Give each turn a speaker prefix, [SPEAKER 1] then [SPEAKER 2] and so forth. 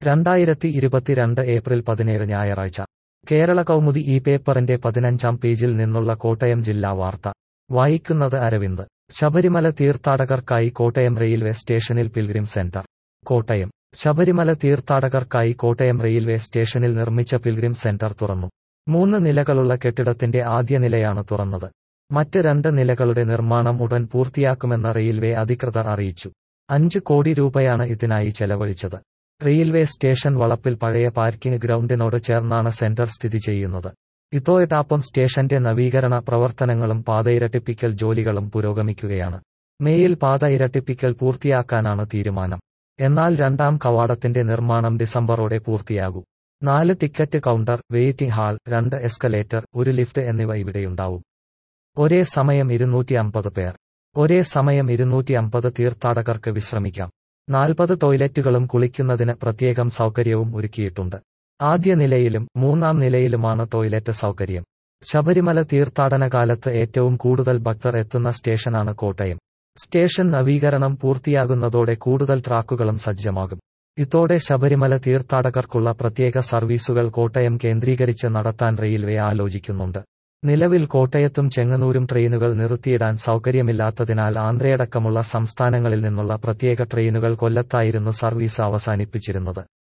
[SPEAKER 1] 2022 April 17 ഞായറാഴ്ച കേരള കൗമുദി ഈ പേപ്പറിന്റെ 15-ാം പേജിൽ നിന്നുള്ള കോട്ടയം ജില്ലാ വാർത്ത വായിക്കുന്നത് അരവിന്ദ്. ശബരിമല തീർത്ഥാടകർക്കായി കോട്ടയം റെയിൽവേ സ്റ്റേഷനിൽ പിൽഗ്രിം സെന്റർ. കോട്ടയം. ശബരിമല തീർത്ഥാടകർക്കായി കോട്ടയം റെയിൽവേ സ്റ്റേഷനിൽ നിർമ്മിച്ച പിൽഗ്രിം സെന്റർ തുറന്നു. 3 നിലകളുള്ള കെട്ടിടത്തിന്റെ ആദ്യ നിലയാണ് തുറന്നത്. മറ്റ് 2 നിലകളുടെ നിർമ്മാണം ഉടൻ പൂർത്തിയാക്കുമെന്ന് റെയിൽവേ അധികൃതർ അറിയിച്ചു. 5 കോടി രൂപയാണ് ഇതിനായി ചെലവഴിച്ചത്. റെയിൽവേ സ്റ്റേഷൻ വളപ്പിൽ പഴയ പാർക്കിംഗ് ഗ്രൗണ്ടിനോട് ചേർന്നാണ് സെന്റർ സ്ഥിതി ചെയ്യുന്നത്. ഇതോടൊപ്പം സ്റ്റേഷന്റെ നവീകരണ പ്രവർത്തനങ്ങളും പാത ഇരട്ടിപ്പിക്കൽ ജോലികളും പുരോഗമിക്കുകയാണ്. മേയിൽ പാത ഇരട്ടിപ്പിക്കൽ പൂർത്തിയാക്കാനാണ് തീരുമാനം. എന്നാൽ 2ാം കവാടത്തിന്റെ നിർമ്മാണം ഡിസംബറോടെ പൂർത്തിയാകൂ. 4 ticket counter, waiting hall, 2 escalator, 1 lift എന്നിവ ഇവിടെയുണ്ടാവും. ഒരേ സമയം 250 പേർ. ഒരേ സമയം 250 തീർത്ഥാടകർക്ക് വിശ്രമിക്കാം. 40 ടോയ്ലറ്റുകളും കുളിക്കുന്നതിന് പ്രത്യേകം സൗകര്യവും ഒരുക്കിയിട്ടുണ്ട്. ആദ്യ നിലയിലും 3ാം നിലയിലുമാണ് ടോയ്ലറ്റ് സൗകര്യം. ശബരിമല തീർത്ഥാടന കാലത്ത് ഏറ്റവും കൂടുതൽ ഭക്തർ എത്തുന്ന സ്റ്റേഷനാണ് കോട്ടയം. സ്റ്റേഷൻ നവീകരണം പൂർത്തിയാകുന്നതോടെ കൂടുതൽ ട്രാക്കുകളും സജ്ജമാകും. ഇതോടെ ശബരിമല തീർത്ഥാടകർക്കുള്ള പ്രത്യേക സർവീസുകൾ കോട്ടയം കേന്ദ്രീകരിച്ച് നടത്താൻ റെയിൽവേ ആലോചിക്കുന്നുണ്ട്. നിലവിൽ കോട്ടയത്തും ചെങ്ങന്നൂരും ട്രെയിനുകൾ നിർത്തിയിടാൻ സൗകര്യമില്ലാത്തതിനാൽ ആന്ധ്രയടക്കമുള്ള സംസ്ഥാനങ്ങളിൽ നിന്നുള്ള പ്രത്യേക ട്രെയിനുകൾ കൊല്ലത്തായിരുന്നു സർവീസ് അവസാനിപ്പിച്ചിരുന്നത്.